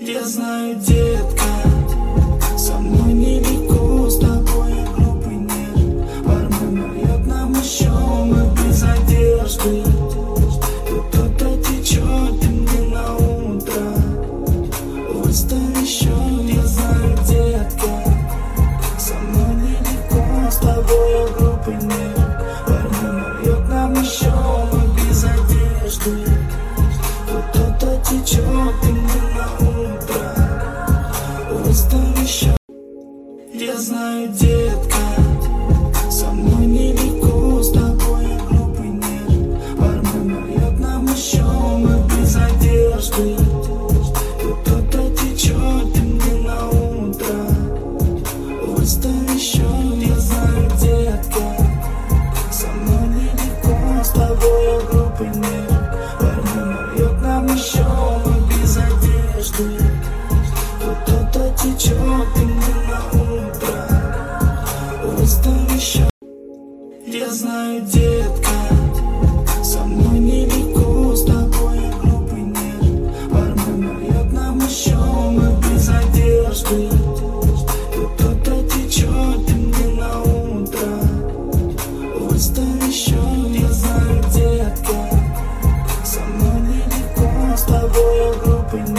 Я знаю, детка, со мной нелегко, с тобой я глупый нет. Бармен нальет нам еще, мы без одежды. Кто-то течет, и мне на утро. Выстави счет, я знаю, детка, со мной нелегко, с тобой я глупый нет. Бармен нальет нам еще, мы без одежды. Кто-то течет, и мне на утро. Выстави счет. Я знаю, детка, со мной нелегко, с тобой я глупый нет. Бармен нальет нам еще, мы без одежды. Кто-то течет, и мне на утро. Выстави счет. Я знаю, детка, со мной нелегко, с тобой я глупый нет. Бармен нальет нам еще, мы без одежды. Кто-то течет, и мне на утро. Выстави счет. Я знаю, детка, со мной нелегко, с тобой я глупый нет. Бармен нальет нам еще, мы без одежды. Кто-то течет, и мне на утро. Выстави счет. Я знаю, детка, со мной нелегко, с тобой я глупый нет.